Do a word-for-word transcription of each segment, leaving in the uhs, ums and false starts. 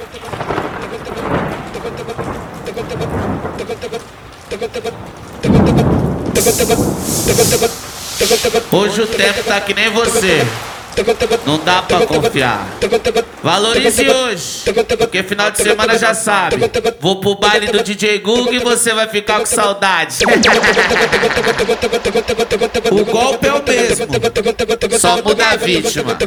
Hoje o tempo tá que nem você, não dá pra confiar. Valorize hoje, porque final de semana já sabe. Vou pro baile do D J Google e você vai ficar com saudade. O golpe é o mesmo, só muda a vítima.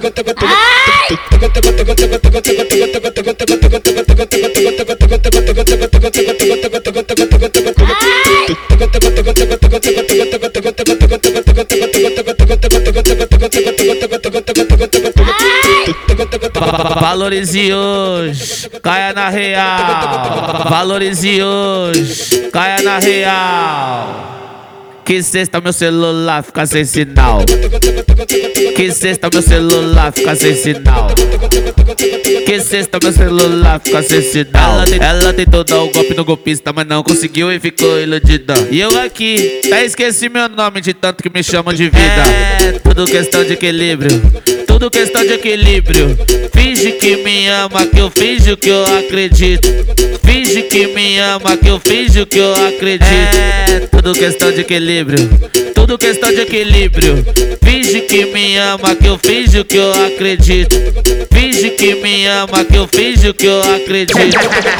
Valorize hoje, caia na real. Valorize hoje, caia na real. Que sexta meu celular fica sem sinal. Que sexta meu celular fica sem sinal. Que sexta meu celular fica sem sinal. Ela, ela tentou dar o golpe no golpista, mas não conseguiu e ficou iludida. E eu aqui, até esqueci meu nome de tanto que me chamam de vida. É tudo questão de equilíbrio, tudo questão de equilíbrio. Finge que me ama, que eu finjo que eu acredito. Finge que me ama, que eu finjo que eu acredito. É tudo questão de equilíbrio, tudo questão de equilíbrio. Finge que me ama, que eu finjo que eu acredito. Finge que me ama, que eu finjo que eu acredito.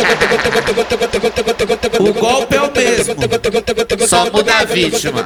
O golpe é o mesmo, só muda a vítima.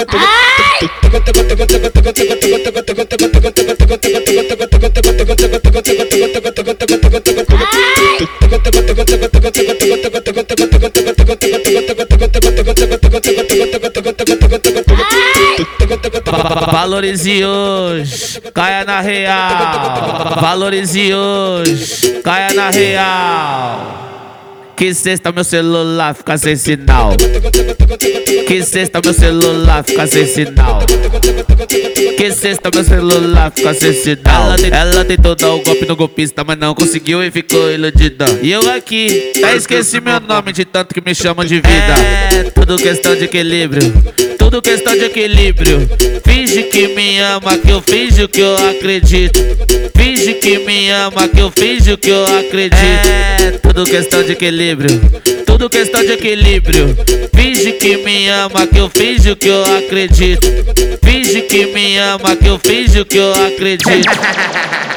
Valorize hoje, caia na real. Valorize hoje, caia na real. Que sexta meu celular fica sem sinal. Que sexta meu celular fica sem sinal. Que sexta meu celular fica sem sinal. Ela, ela tentou dar o golpe no golpista, mas não conseguiu e ficou iludida. E eu aqui, até esqueci meu nome de tanto que me chamam de vida. É tudo questão de equilíbrio, tudo questão de equilíbrio. Finge que me ama, que eu finjo que eu acredito. Finge que me ama, que eu finjo que eu acredito. É tudo questão de equilíbrio, tudo questão de equilíbrio. Finge que me ama, que eu finjo que eu acredito. Finge que me ama, que eu finjo que eu acredito.